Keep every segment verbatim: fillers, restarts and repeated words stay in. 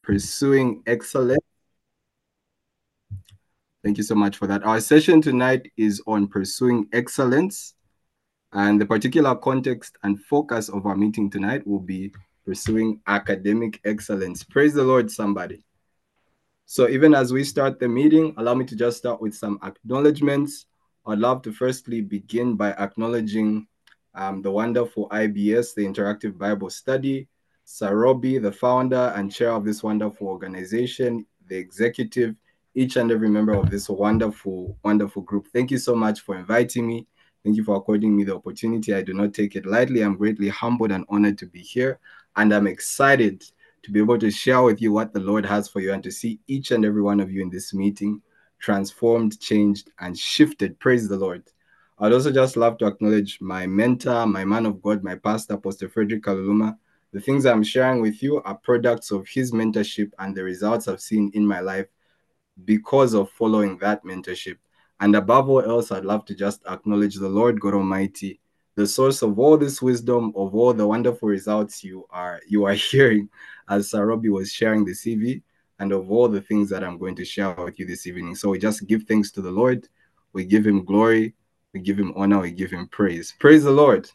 Pursuing Excellence. Thank you so much for that. Our session tonight is on pursuing excellence, and the particular context and focus of our meeting tonight will be pursuing academic excellence. Praise the Lord, somebody. So even as we start the meeting, allow me to just start with some acknowledgements. I'd love to firstly begin by acknowledging um, the wonderful I B S, the Interactive Bible Study, Sarobi, the founder and chair of this wonderful organization, the executive, each and every member of this wonderful, wonderful group. Thank you so much for inviting me. Thank you for according me the opportunity. I do not take it lightly. I'm greatly humbled and honored to be here, and I'm excited to be able to share with you what the Lord has for you and to see each and every one of you in this meeting transformed, changed, and shifted. Praise the Lord. I'd also just love to acknowledge my mentor, my man of God, my pastor, Pastor Frederick Kaluluma. The things I'm sharing with you are products of his mentorship and the results I've seen in my life because of following that mentorship. And above all else, I'd love to just acknowledge the Lord God Almighty, the source of all this wisdom, of all the wonderful results you are you are hearing as Sarobi was sharing the C V, and of all the things that I'm going to share with you this evening. So we just give thanks to the Lord. We give him glory. We give him honor. We give him praise. Praise the Lord.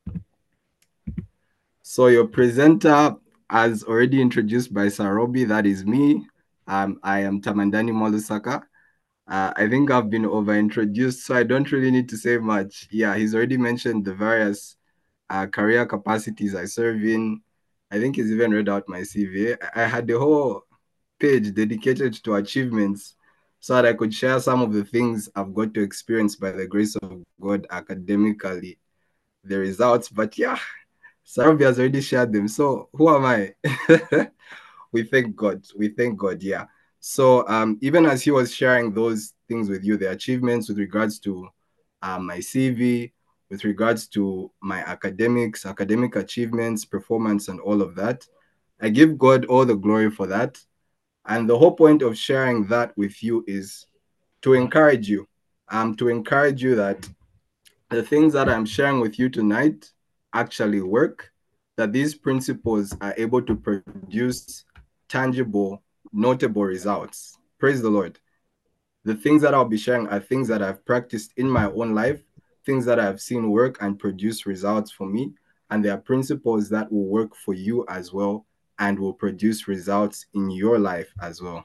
So your presenter, as already introduced by Sarobi, that is me. Um, I am Tamandani Molusaka. Uh, I think I've been over-introduced, so I don't really need to say much. Yeah, he's already mentioned the various uh, career capacities I serve in. I think he's even read out my C V. I, I had the whole page dedicated to achievements so that I could share some of the things I've got to experience by the grace of God academically, the results. But yeah, Sarobi has already shared them. So who am I? We thank God. We thank God. Yeah. So um, even as he was sharing those things with you, the achievements with regards to um, my C V, with regards to my academics, academic achievements, performance, and all of that, I give God all the glory for that. And the whole point of sharing that with you is to encourage you, um, to encourage you that the things that I'm sharing with you tonight actually work, that these principles are able to produce tangible, notable results. Praise the Lord. The things that I'll be sharing are things that I've practiced in my own life, things that I've seen work and produce results for me, and they are principles that will work for you as well and will produce results in your life as well.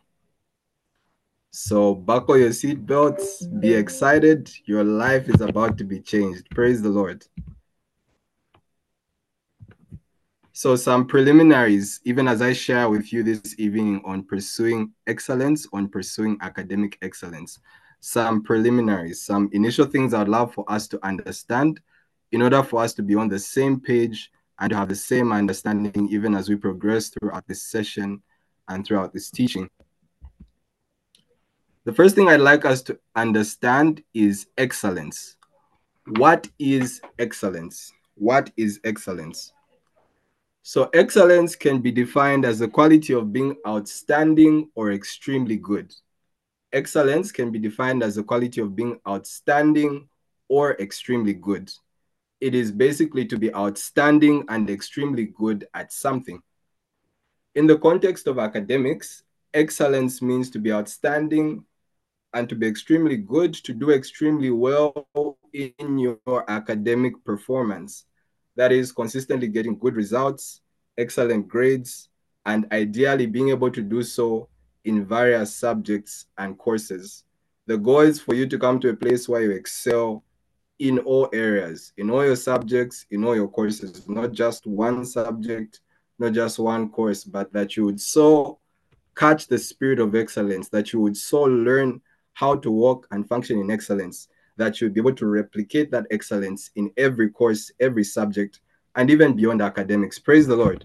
So buckle your seatbelts, be excited. Your life is about to be changed. Praise the Lord. So some preliminaries, even as I share with you this evening on pursuing excellence, on pursuing academic excellence, some preliminaries, some initial things I'd love for us to understand in order for us to be on the same page and to have the same understanding even as we progress throughout this session and throughout this teaching. The first thing I'd like us to understand is excellence. What is excellence? What is excellence? So excellence can be defined as the quality of being outstanding or extremely good. Excellence can be defined as the quality of being outstanding or extremely good. It is basically to be outstanding and extremely good at something. In the context of academics, excellence means to be outstanding and to be extremely good, to do extremely well in your academic performance. That is consistently getting good results, excellent grades, and ideally being able to do so in various subjects and courses. The goal is for you to come to a place where you excel in all areas, in all your subjects, in all your courses, not just one subject, not just one course, but that you would so catch the spirit of excellence, that you would so learn how to walk and function in excellence, that you'll be able to replicate that excellence in every course, every subject, and even beyond academics. Praise the Lord.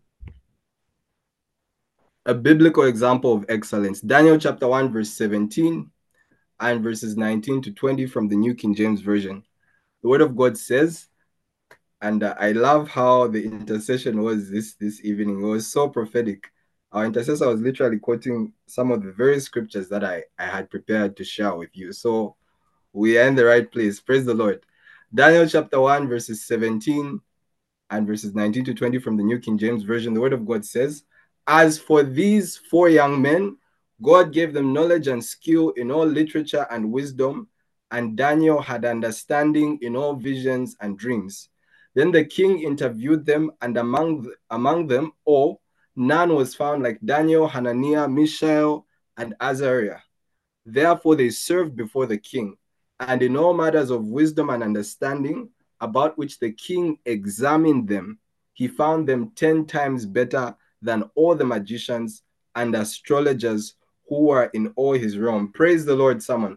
A biblical example of excellence, Daniel chapter one, verse seventeen and verses nineteen to twenty from the New King James Version. The word of God says, and uh, I love how the intercession was this, this evening. It was so prophetic. Our intercessor was literally quoting some of the very scriptures that I, I had prepared to share with you. So we are in the right place. Praise the Lord. Daniel chapter one, verses seventeen and verses nineteen to twenty from the New King James Version. The word of God says, As for these four young men, God gave them knowledge and skill in all literature and wisdom, and Daniel had understanding in all visions and dreams. Then the king interviewed them, and among, among them all, none was found like Daniel, Hananiah, Mishael, and Azariah. Therefore they served before the king, and in all matters of wisdom and understanding, about which the king examined them, he found them ten times better than all the magicians and astrologers who were in all his realm. Praise the Lord, someone.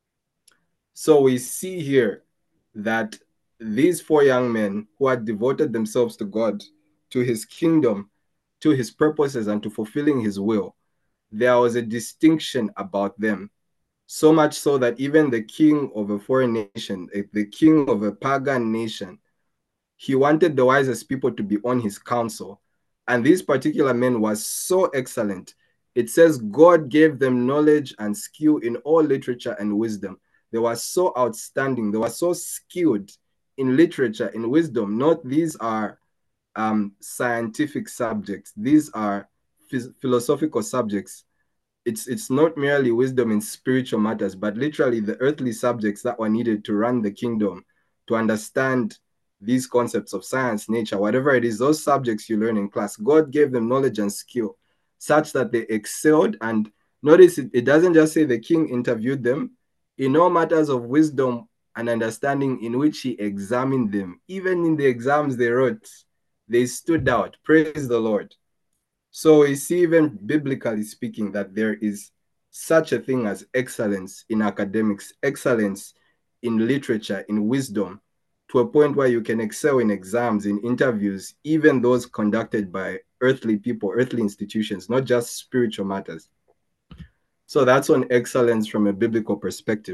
So we see here that these four young men who had devoted themselves to God, to his kingdom, to his purposes, and to fulfilling his will, there was a distinction about them. So much so that even the king of a foreign nation, the king of a pagan nation, he wanted the wisest people to be on his council. And these particular men were so excellent. It says God gave them knowledge and skill in all literature and wisdom. They were so outstanding. They were so skilled in literature, in wisdom. Not these are um, scientific subjects. These are philosophical subjects. It's it's not merely wisdom in spiritual matters, but literally the earthly subjects that were needed to run the kingdom, to understand these concepts of science, nature, whatever it is, those subjects you learn in class. God gave them knowledge and skill such that they excelled. And notice it, it doesn't just say the king interviewed them. In all matters of wisdom and understanding in which he examined them, even in the exams they wrote, they stood out. Praise the Lord. So we see, even biblically speaking, that there is such a thing as excellence in academics, excellence in literature, in wisdom, to a point where you can excel in exams, in interviews, even those conducted by earthly people, earthly institutions, not just spiritual matters. So that's on excellence from a biblical perspective.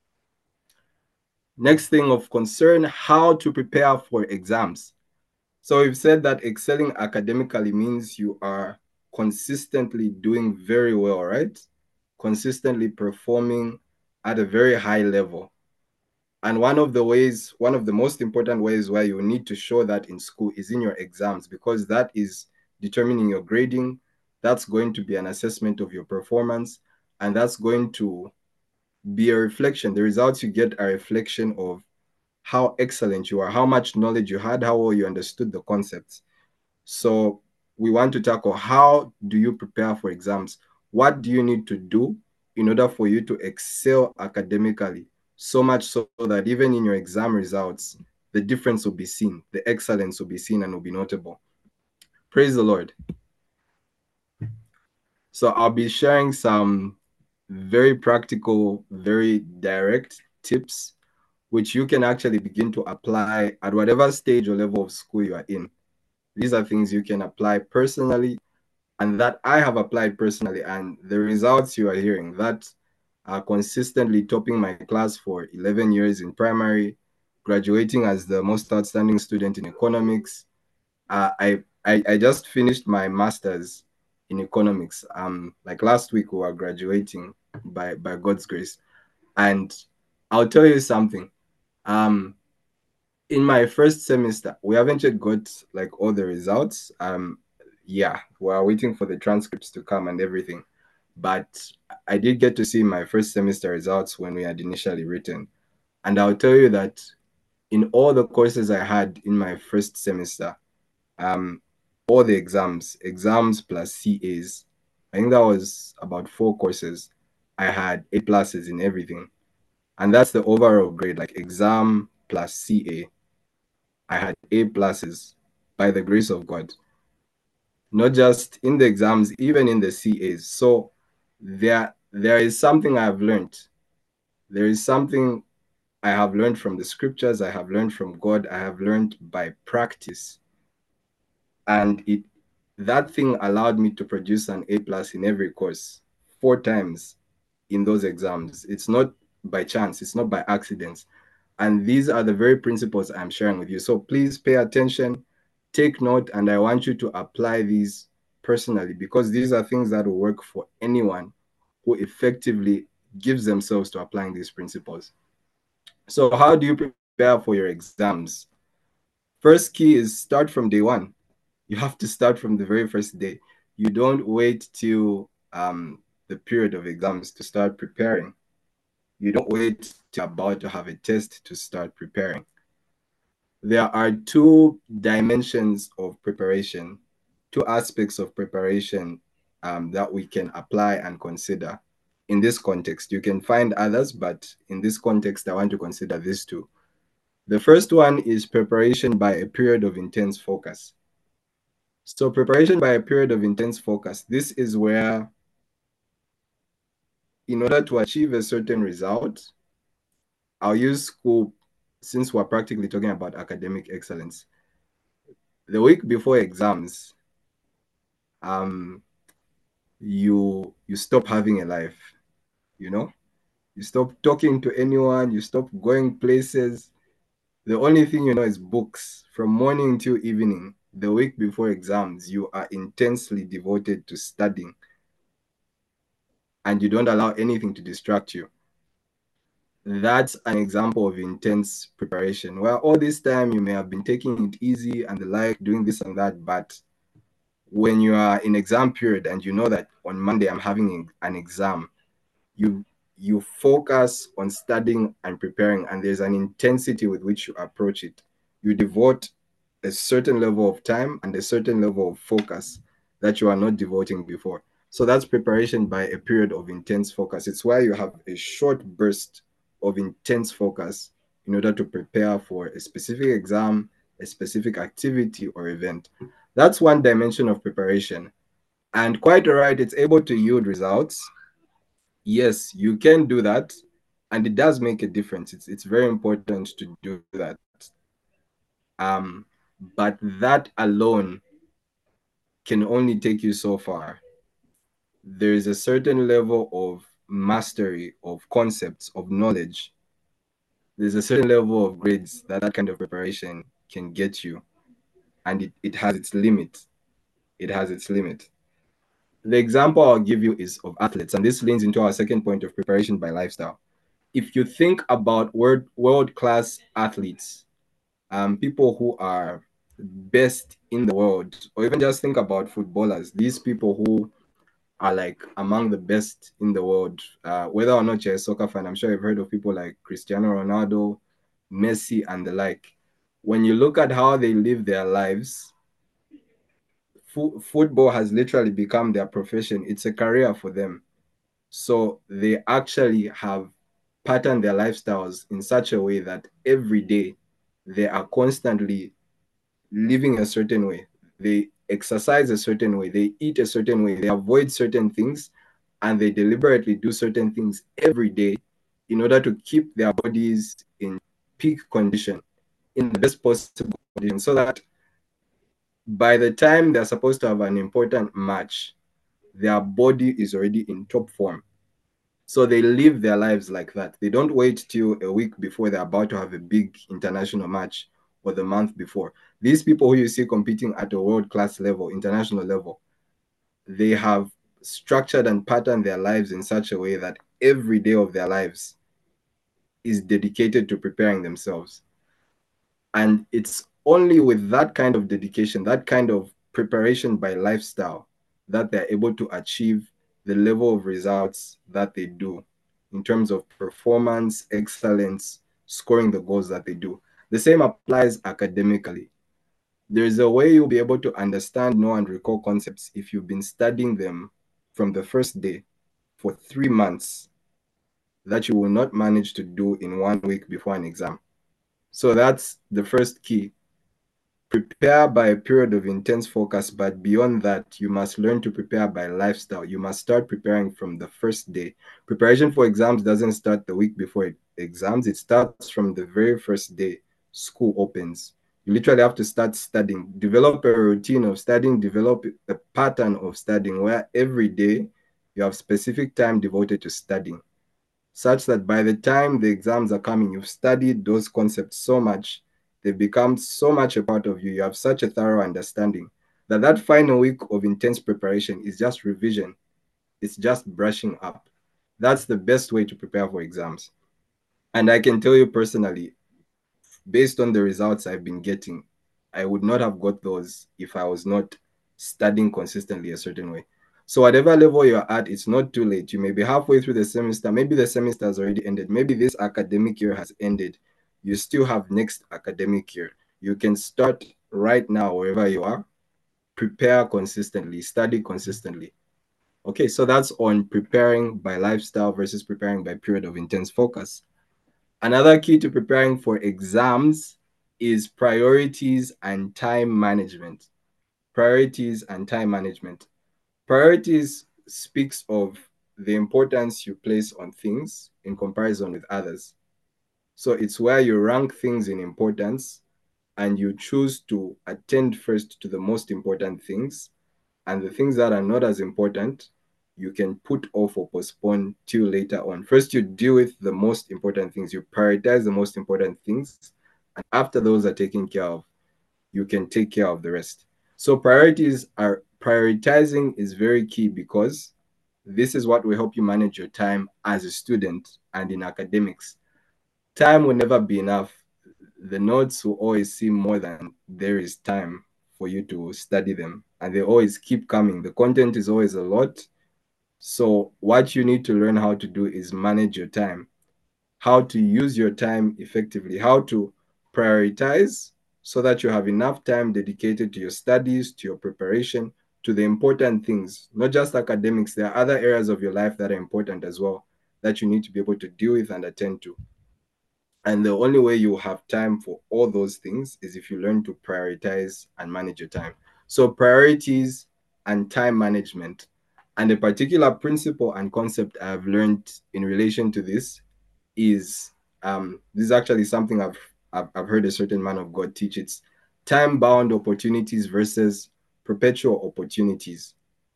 Next thing of concern, how to prepare for exams. So we've said that excelling academically means you are consistently doing very well, right? Consistently performing at a very high level. And one of the ways, one of the most important ways where you need to show that in school is in your exams, because that is determining your grading. That's going to be an assessment of your performance, and that's going to be a reflection. The results you get are a reflection of how excellent you are, how much knowledge you had, how well you understood the concepts. So we want to tackle, how do you prepare for exams? What do you need to do in order for you to excel academically? So much so that even in your exam results, the difference will be seen, the excellence will be seen and will be notable. Praise the Lord. So I'll be sharing some very practical, very direct tips, which you can actually begin to apply at whatever stage or level of school you are in. These are things you can apply personally, and that I have applied personally, and the results you are hearing, that are consistently topping my class for eleven years in primary, graduating as the most outstanding student in economics. Uh, I, I I just finished my master's in economics. Um, like last week we were graduating by by God's grace, and I'll tell you something. Um, in my first semester, we haven't yet got like all the results. Um, yeah, we're waiting for the transcripts to come and everything. But I did get to see my first semester results when we had initially written. And I'll tell you that in all the courses I had in my first semester, um, all the exams, exams plus C As, I think that was about four courses. I had A pluses in everything. And that's the overall grade, like exam plus C A. I had A pluses by the grace of God, not just in the exams, even in the C As. So there, there is something I have learned. There is something I have learned from the scriptures. I have learned from God. I have learned by practice. And it, that thing allowed me to produce an A plus in every course, four times in those exams. It's not by chance. It's not by accidents. And these are the very principles I'm sharing with you. So please pay attention, take note, and I want you to apply these personally, because these are things that will work for anyone who effectively gives themselves to applying these principles. So how do you prepare for your exams? First key is start from day one. You have to start from the very first day. You don't wait till um, the period of exams to start preparing. You don't wait till you're about to have a test to start preparing. There are two dimensions of preparation, two aspects of preparation um, that we can apply and consider in this context. You can find others, but in this context, I want to consider these two. The first one is preparation by a period of intense focus. So preparation by a period of intense focus, this is where in order to achieve a certain result, I'll use school since we're practically talking about academic excellence. The week before exams, um, you you stop having a life, you know? You stop talking to anyone, you stop going places. The only thing you know is books from morning till evening. The week before exams, you are intensely devoted to studying and you don't allow anything to distract you. That's an example of intense preparation where all this time you may have been taking it easy and the like, doing this and that, but when you are in exam period and you know that on Monday I'm having an exam, you you focus on studying and preparing, and there's an intensity with which you approach it. You devote a certain level of time and a certain level of focus that you are not devoting before. So that's preparation by a period of intense focus. It's why you have a short burst of intense focus in order to prepare for a specific exam, a specific activity or event. That's one dimension of preparation. And quite all right, it's able to yield results. Yes, you can do that. And it does make a difference. It's, it's very important to do that. Um, but that alone can only take you so far. There is a certain level of mastery of concepts, of knowledge. There's a certain level of grades that that kind of preparation can get you. And it, it has its limit. It has its limit. The example I'll give you is of athletes, and this leans into our second point of preparation by lifestyle. If you think about world world class athletes, um, people who are best in the world, or even just think about footballers, these people who are like among the best in the world, uh, whether or not you're a soccer fan, I'm sure you've heard of people like Cristiano Ronaldo, Messi, and the like. When you look at how they live their lives, fo- football has literally become their profession. It's a career for them. So they actually have patterned their lifestyles in such a way that every day they are constantly living a certain way. They exercise a certain way. They eat a certain way. They avoid certain things and they deliberately do certain things every day in order to keep their bodies in peak condition, in the best possible condition, so that by the time they're supposed to have an important match, their body is already in top form. So they live their lives like that. They don't wait till a week before they're about to have a big international match or the month before. These people who you see competing at a world-class level, international level, they have structured and patterned their lives in such a way that every day of their lives is dedicated to preparing themselves. And it's only with that kind of dedication, that kind of preparation by lifestyle, that they're able to achieve the level of results that they do in terms of performance, excellence, scoring the goals that they do. The same applies academically. There's a way you'll be able to understand, know, and recall concepts if you've been studying them from the first day for three months that you will not manage to do in one week before an exam. So that's the first key. Prepare by a period of intense focus, but beyond that, you must learn to prepare by lifestyle. You must start preparing from the first day. Preparation for exams doesn't start the week before exams. It starts from the very first day school opens. You literally have to start studying, develop a routine of studying, develop a pattern of studying where every day you have specific time devoted to studying, such that by the time the exams are coming, you've studied those concepts so much, they've become so much a part of you, you have such a thorough understanding that that final week of intense preparation is just revision. It's just brushing up. That's the best way to prepare for exams. And I can tell you personally, based on the results I've been getting, I would not have got those if I was not studying consistently a certain way. So whatever level you're at, it's not too late. You may be halfway through the semester. Maybe the semester has already ended. Maybe this academic year has ended. You still have next academic year. You can start right now wherever you are. Prepare consistently, study consistently. Okay, so that's on preparing by lifestyle versus preparing by period of intense focus. Another key to preparing for exams is priorities and time management. Priorities and time management. Priorities speaks of the importance you place on things in comparison with others. So it's where you rank things in importance and you choose to attend first to the most important things, and the things that are not as important you can put off or postpone till later on. First you deal with the most important things, you prioritize the most important things, and after those are taken care of, you can take care of the rest. So priorities are prioritizing is very key, because this is what will help you manage your time as a student and in academics. Time will never be enough. The notes will always seem more than there is time for you to study them, and they always keep coming. The content is always a lot. So what you need to learn how to do is manage your time, how to use your time effectively, how to prioritize so that you have enough time dedicated to your studies, to your preparation, to the important things, not just academics. There are other areas of your life that are important as well that you need to be able to deal with and attend to. And the only way you have time for all those things is if you learn to prioritize and manage your time. So, priorities and time management. And a particular principle and concept I've learned in relation to this is um, this is actually something I've, I've, I've heard a certain man of God teach. It's time bound opportunities versus perpetual opportunities.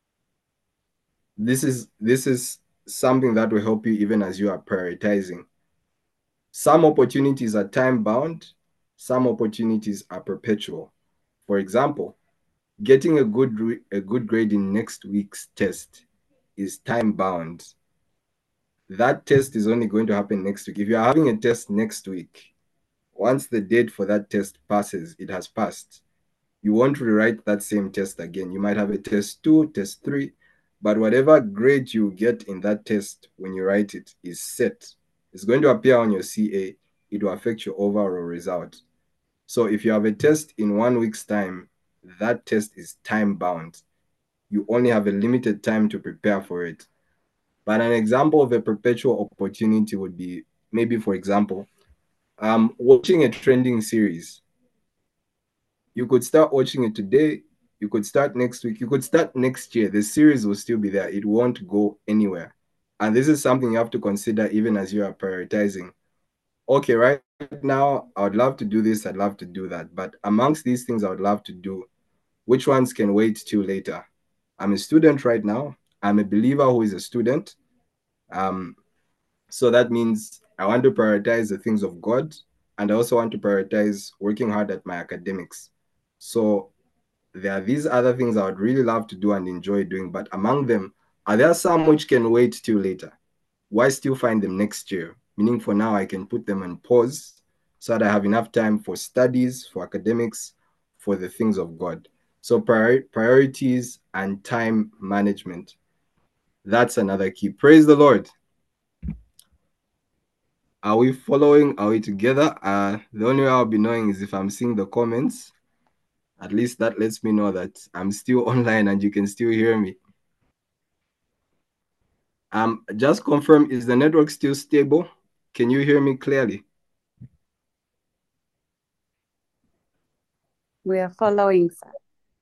This is this is something that will help you even as you are prioritizing. Some opportunities are time bound, some opportunities are perpetual. For example, getting a good a good grade in next week's test is time bound. That test is only going to happen next week. If you're having a test next week, once the date for that test passes, it has passed. You won't rewrite that same test again. You might have a test two, test three, but whatever grade you get in that test when you write it is set. It's going to appear on your C A. It will affect your overall result. So if you have a test in one week's time, that test is time bound. You only have a limited time to prepare for it. But an example of a perpetual opportunity would be, maybe, for example, um, watching a trending series. You could start watching it today. You could start next week. You could start next year. The series will still be there. It won't go anywhere. And this is something you have to consider even as you are prioritizing. Okay, right now, I would love to do this. I'd love to do that. But amongst these things I would love to do, which ones can wait till later? I'm a student right now. I'm a believer who is a student. Um, so that means I want to prioritize the things of God, and I also want to prioritize working hard at my academics. So there are these other things I would really love to do and enjoy doing, but among them, are there some which can wait till later? Why still find them next year? Meaning for now, I can put them on pause so that I have enough time for studies, for academics, for the things of God. So prior priorities and time management. That's another key. Praise the Lord. Are we following? Are we together? Uh, the only way I'll be knowing is if I'm seeing the comments. At least that lets me know that I'm still online and you can still hear me. Um, just confirm, is the network still stable? Can you hear me clearly? We are following, sir.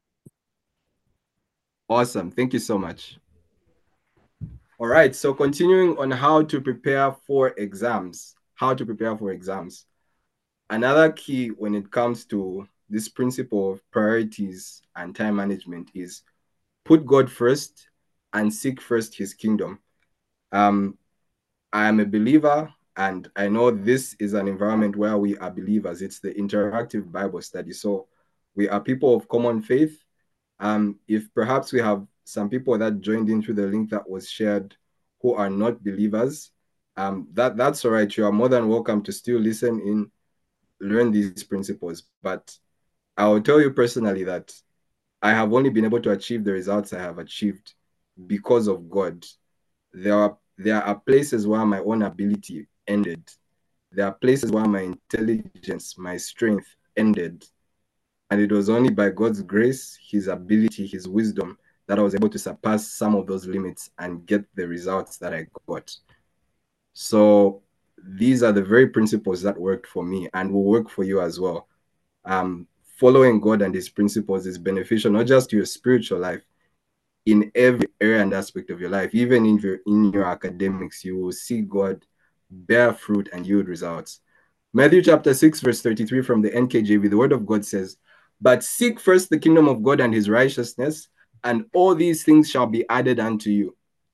Awesome. Thank you so much. All right. So continuing on how to prepare for exams, how to prepare for exams. Another key when it comes to this principle of priorities and time management is put God first and seek first his kingdom. Um, I am a believer, and I know this is an environment where we are believers. It's the interactive Bible study. So we are people of common faith. Um, if perhaps we have some people that joined in through the link that was shared who are not believers, um, that, that's all right. You are more than welcome to still listen in, learn these principles. But I will tell you personally that I have only been able to achieve the results I have achieved because of God. There are there are places where my own ability ended. There are places where my intelligence, my strength ended. And it was only by God's grace, his ability, his wisdom, that I was able to surpass some of those limits and get the results that I got. So these are the very principles that worked for me and will work for you as well. Um, following God and his principles is beneficial, not just to your spiritual life, in every area and aspect of your life. Even in your, in your academics, you will see God bear fruit and yield results. Matthew chapter six, verse thirty-three from the N K J V, the word of God says, "But seek first the kingdom of God and his righteousness, and all these things shall be added unto you."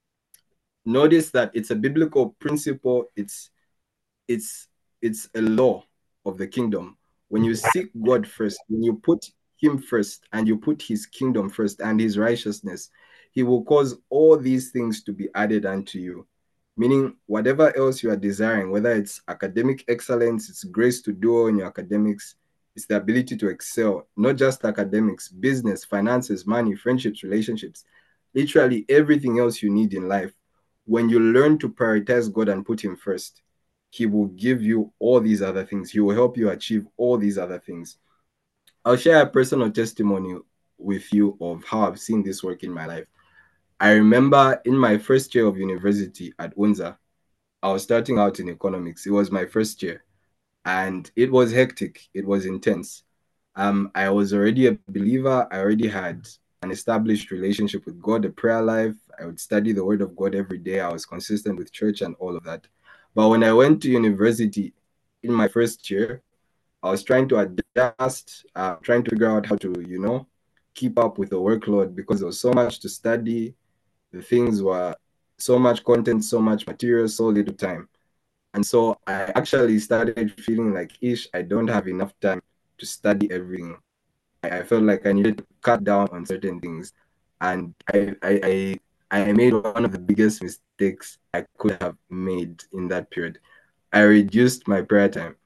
Notice that it's a biblical principle. It's it's it's a law of the kingdom. When you seek God first, when you put him first and you put his kingdom first and his righteousness, he will cause all these things to be added unto you. Meaning, whatever else you are desiring, whether it's academic excellence, it's grace to do well in your academics, it's the ability to excel, not just academics, business, finances, money, friendships, relationships, literally everything else you need in life. When you learn to prioritize God and put him first, he will give you all these other things. He will help you achieve all these other things. I'll share a personal testimony with you of how I've seen this work in my life. I remember in my first year of university at UNZA, I was starting out in economics. It was my first year and it was hectic. It was intense. Um, I was already a believer. I already had an established relationship with God, a prayer life. I would study the word of God every day. I was consistent with church and all of that. But when I went to university in my first year, I was trying to adjust, uh, trying to figure out how to, you know, keep up with the workload because there was so much to study. The things were so much content, so much material, so little time. And so I actually started feeling like, ish, I don't have enough time to study everything. I, I felt like I needed to cut down on certain things. And I, I, I, I made one of the biggest mistakes I could have made in that period. I reduced my prayer time.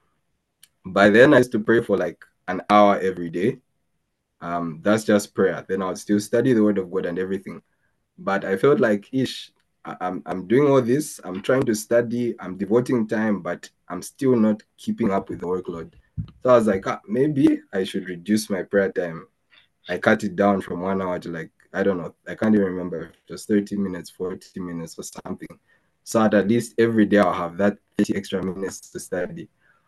By then, I used to pray for like an hour every day. Um, that's just prayer. Then I would still study the word of God and everything. But I felt like, ish, I- I'm, I'm doing all this. I'm trying to study. I'm devoting time, but I'm still not keeping up with the workload. So I was like, ah, maybe I should reduce my prayer time. I cut it down from one hour to like, I don't know. I can't even remember if it was thirty minutes, forty minutes or something. So at least every day I'll have that thirty extra minutes to study.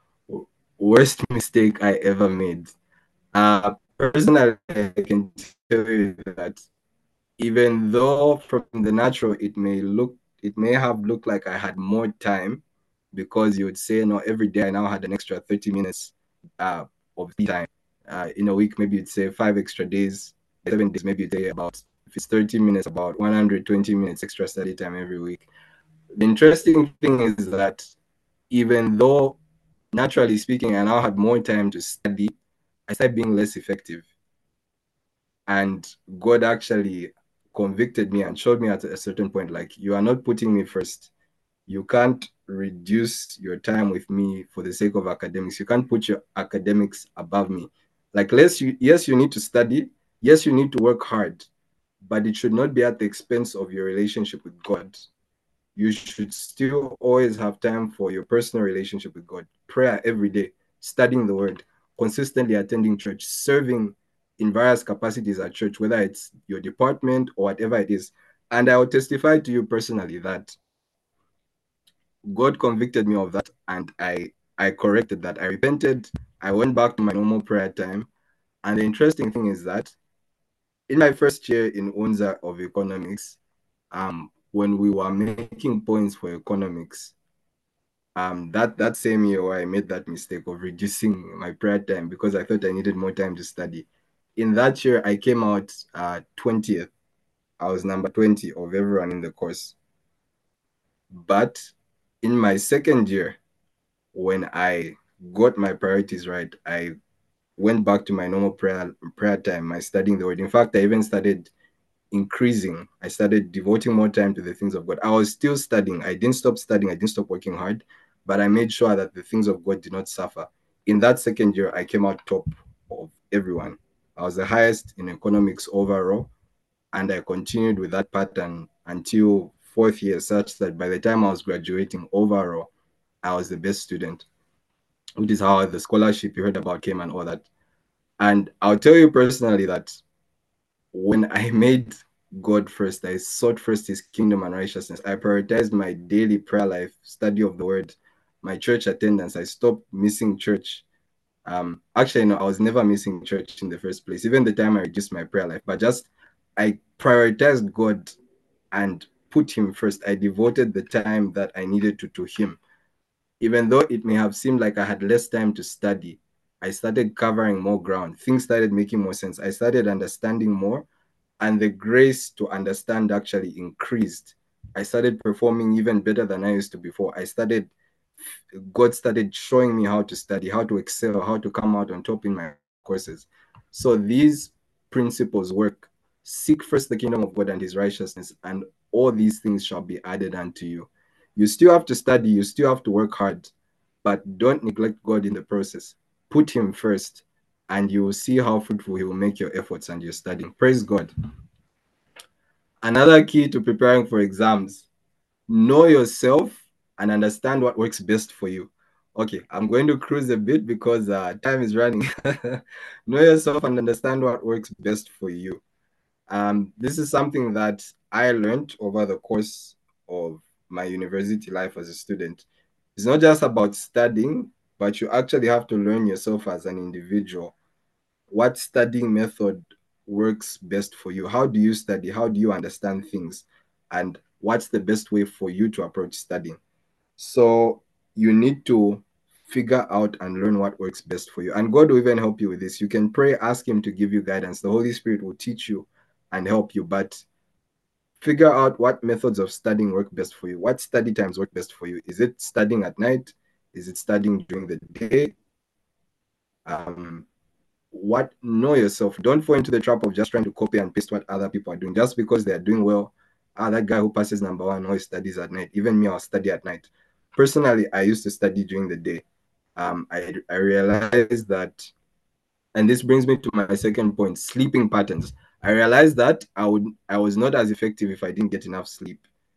Worst mistake I ever made. Uh, personally, I can tell you that even though from the natural it may look it may have looked like I had more time because you would say no, every day I now had an extra thirty minutes uh, of time. Uh, in a week, maybe you'd say five extra days, seven days, maybe you'd say about, if it's thirty minutes, about one hundred twenty minutes extra study time every week. The interesting thing is that even though naturally speaking, I now had more time to study, I started being less effective. And God actually convicted me and showed me at a certain point, like, you are not putting me first. You can't reduce your time with me for the sake of academics. You can't put your academics above me. Like, less you, yes, you need to study. Yes, you need to work hard, but it should not be at the expense of your relationship with God. You should still always have time for your personal relationship with God, prayer every day, studying the word, consistently attending church, serving in various capacities at church, whether it's your department or whatever it is. And I will testify to you personally that God convicted me of that and I I corrected that. I repented. I went back to my normal prayer time. And the interesting thing is that in my first year in UNZA of economics, um, when we were making points for economics, um that that same year where I made that mistake of reducing my prayer time because I thought I needed more time to study. In that year, I came out uh twentieth. I was number twenty of everyone in the course. But in my second year, when I got my priorities right, I went back to my normal prayer prayer time, my studying the word. In fact, I even started increasing. I started devoting more time to the things of God. I was still studying. I didn't stop studying. I didn't stop working hard, but I made sure that the things of God did not suffer. In that second year, I came out top of everyone. I was the highest in economics overall, and I continued with that pattern until fourth year, such that by the time I was graduating overall, I was the best student, which is how the scholarship you heard about came and all that. And I'll tell you personally that when I made God first, I sought first his kingdom and righteousness. I prioritized my daily prayer life, study of the word, my church attendance. I stopped missing church. Um, actually, no, I was never missing church in the first place, even the time I reduced my prayer life, but just I prioritized God and put him first. I devoted the time that I needed to to him. Even though it may have seemed like I had less time to study, I started covering more ground. Things started making more sense. I started understanding more, and the grace to understand actually increased. I started performing even better than I used to before. I started, God started showing me how to study, how to excel, how to come out on top in my courses. So these principles work. Seek first the kingdom of God and his righteousness, and all these things shall be added unto you. You still have to study, you still have to work hard, but don't neglect God in the process. Put him first, and you will see how fruitful he will make your efforts and your studying. Praise God. Another key to preparing for exams: know yourself and understand what works best for you. Okay, I'm going to cruise a bit because uh, time is running. Know yourself and understand what works best for you. Um, this is something that I learned over the course of my university life as a student. It's not just about studying, but you actually have to learn yourself as an individual. What studying method works best for you? How do you study? How do you understand things? And what's the best way for you to approach studying? So you need to figure out and learn what works best for you. And God will even help you with this. You can pray, ask him to give you guidance. The Holy Spirit will teach you and help you, but figure out what methods of studying work best for you. What study times work best for you? Is it studying at night? Is it studying during the day? Um, what Know yourself. Don't fall into the trap of just trying to copy and paste what other people are doing just because they are doing well. Ah, that guy who passes number one always studies at night. Even me, I'll study at night. Personally, I used to study during the day. Um, I I realized that, and this brings me to my second point: sleeping patterns. I realized that I would I was not as effective if I didn't get enough sleep.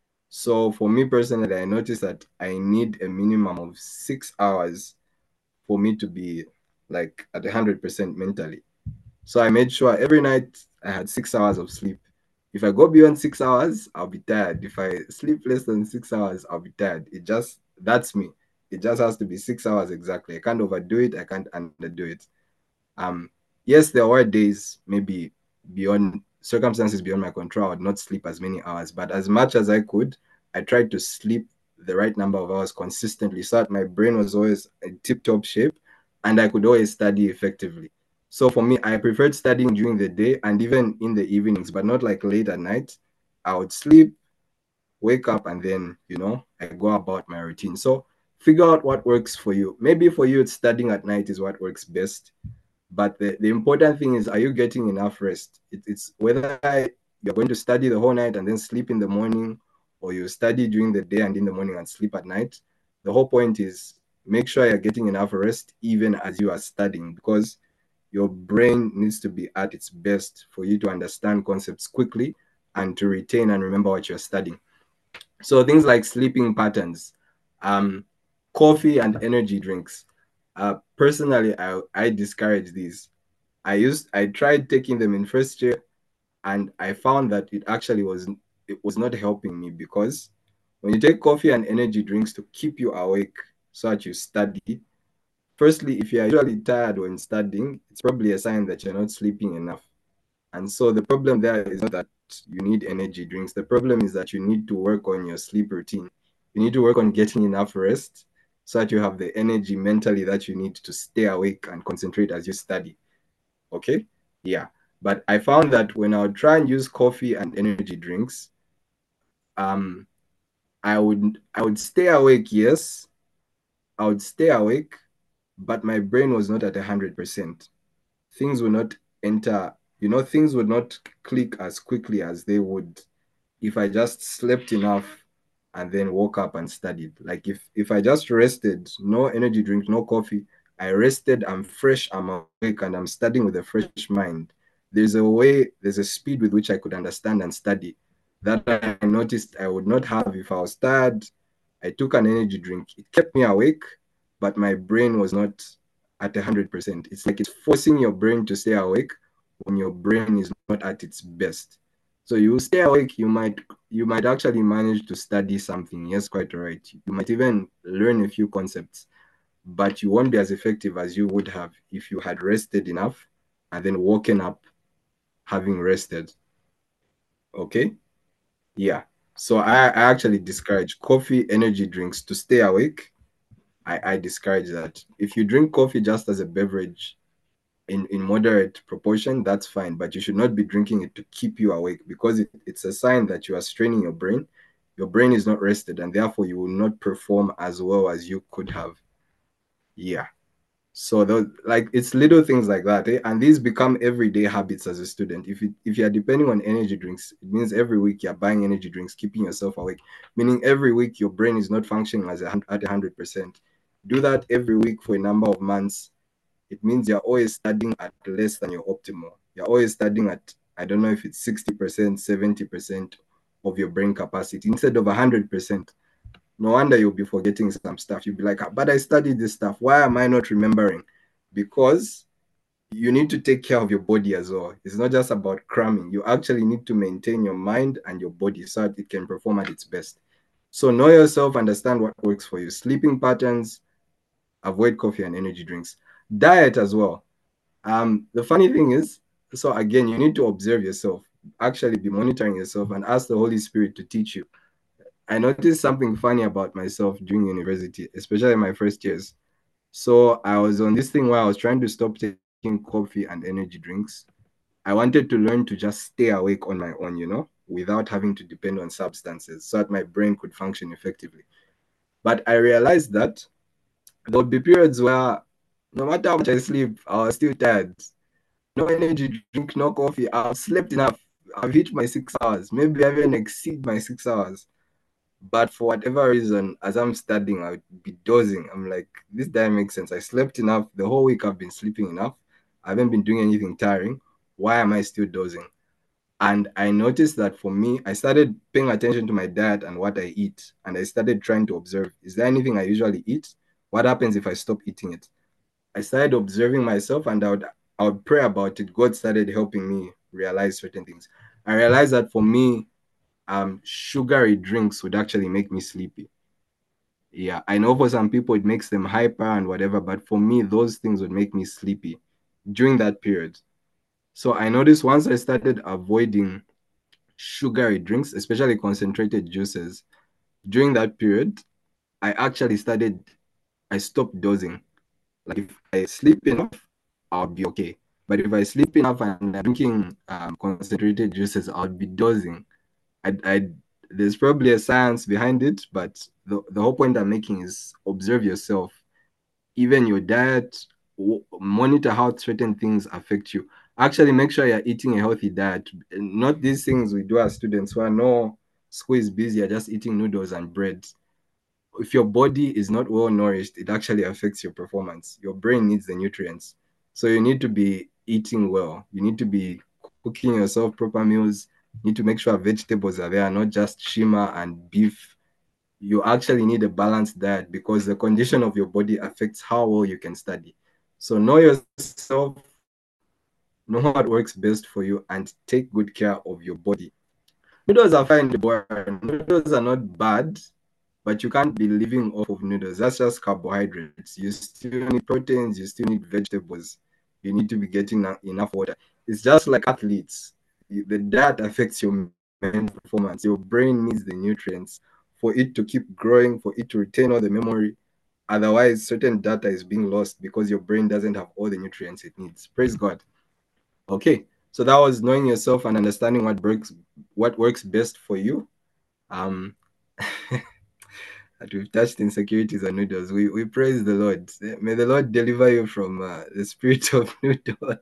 So for me personally, I noticed that I need a minimum of six hours for me to be like at one hundred percent mentally. So I made sure every night I had six hours of sleep. If I go beyond six hours, I'll be tired. If I sleep less than six hours, I'll be tired. It just, that's me. It just has to be six hours exactly. I can't overdo it. I can't underdo it. Um, yes, there were days, maybe beyond circumstances beyond my control, I would not sleep as many hours. But as much as I could, I tried to sleep the right number of hours consistently so that my brain was always in tip-top shape and I could always study effectively. So for me, I preferred studying during the day and even in the evenings, but not like late at night. I would sleep, wake up, and then, you know, I go about my routine. So figure out what works for you. Maybe for you, it's studying at night is what works best. But the, the important thing is, are you getting enough rest? It, it's whether you're going to study the whole night and then sleep in the morning, or you study during the day and in the morning and sleep at night. The whole point is make sure you're getting enough rest even as you are studying, because your brain needs to be at its best for you to understand concepts quickly and to retain and remember what you're studying. So things like sleeping patterns, um, coffee and energy drinks. Uh, personally, I, I discourage these. I used I tried taking them in first year, and I found that it actually was it was not helping me, because when you take coffee and energy drinks to keep you awake so that you study, firstly, if you're usually tired when studying, it's probably a sign that you're not sleeping enough. And so the problem there is not that you need energy drinks. The problem is that you need to work on your sleep routine. You need to work on getting enough rest so that you have the energy mentally that you need to stay awake and concentrate as you study. Okay? Yeah. But I found that when I would try and use coffee and energy drinks, um, I would I would stay awake, yes. I would stay awake, but my brain was not at a hundred percent. Things would not enter, you know, things would not click as quickly as they would if I just slept enough and then woke up and studied. Like if if I just rested, no energy drink, no coffee, I rested, I'm fresh, I'm awake, and I'm studying with a fresh mind. There's a way, there's a speed with which I could understand and study that I noticed I would not have if I was tired. I took an energy drink. It kept me awake, but my brain was not at one hundred percent. It's like it's forcing your brain to stay awake when your brain is not at its best. So you stay awake, you might you might actually manage to study something. Yes, quite right. You might even learn a few concepts, but you won't be as effective as you would have if you had rested enough and then woken up having rested. Okay? Yeah. So I, I actually discourage coffee, energy drinks to stay awake. I, I discourage that. If you drink coffee just as a beverage in, in moderate proportion, that's fine. But you should not be drinking it to keep you awake, because it, it's a sign that you are straining your brain. Your brain is not rested, and therefore you will not perform as well as you could have. Yeah. So those, like, it's little things like that, eh? And these become everyday habits as a student. If you if you are depending on energy drinks, it means every week you're buying energy drinks, keeping yourself awake. Meaning every week your brain is not functioning as a, at a hundred percent. Do that every week for a number of months. It means you're always studying at less than your optimal. You're always studying at, I don't know if it's sixty percent, seventy percent of your brain capacity instead of a hundred percent. No wonder you'll be forgetting some stuff. You'll be like, but I studied this stuff. Why am I not remembering? Because you need to take care of your body as well. It's not just about cramming. You actually need to maintain your mind and your body so that it can perform at its best. So know yourself, understand what works for you. Sleeping patterns, avoid coffee and energy drinks. Diet as well. Um, the funny thing is, so again, you need to observe yourself, actually be monitoring yourself and ask the Holy Spirit to teach you. I noticed something funny about myself during university, especially in my first years. So I was on this thing where I was trying to stop taking coffee and energy drinks. I wanted to learn to just stay awake on my own, you know, without having to depend on substances so that my brain could function effectively. But I realized that there would be periods where no matter how much I sleep, I was still tired. No energy drink, no coffee. I've slept enough. I've hit my six hours. Maybe I even exceed my six hours. But for whatever reason, as I'm studying, I would be dozing. I'm like, this doesn't make sense. I slept enough. The whole week I've been sleeping enough. I haven't been doing anything tiring. Why am I still dozing? And I noticed that for me, I started paying attention to my diet and what I eat. And I started trying to observe, is there anything I usually eat? What happens if I stop eating it? I started observing myself, and I would, I would pray about it. God started helping me realize certain things. I realized that for me, um, sugary drinks would actually make me sleepy. Yeah, I know for some people it makes them hyper and whatever, but for me, those things would make me sleepy during that period. So I noticed once I started avoiding sugary drinks, especially concentrated juices, during that period, I actually started, I stopped dozing. Like if I sleep enough, I'll be okay. But if I sleep enough and I'm drinking um, concentrated juices, I'll be dozing. I, I, there's probably a science behind it, but the, the whole point I'm making is observe yourself, even your diet, monitor how certain things affect you. Actually, make sure you're eating a healthy diet, not these things we do as students who are no school is busy, you're just eating noodles and bread. If your body is not well nourished, it actually affects your performance. Your brain needs the nutrients. So you need to be eating well. You need to be cooking yourself proper meals. You need to make sure vegetables are there, not just shima and beef. You actually need a balanced diet because the condition of your body affects how well you can study. So know yourself, know what works best for you, and take good care of your body. Noodles are fine, noodles are not bad, but you can't be living off of noodles. That's just carbohydrates. You still need proteins, you still need vegetables. You need to be getting enough water. It's just like athletes. The diet affects your mental performance. Your brain needs the nutrients for it to keep growing, for it to retain all the memory. Otherwise, certain data is being lost because your brain doesn't have all the nutrients it needs. Praise God. Okay, so that was knowing yourself and understanding what works, what works best for you. Um, that we've touched insecurities and noodles. We we praise the Lord. May the Lord deliver you from uh, the spirit of noodles.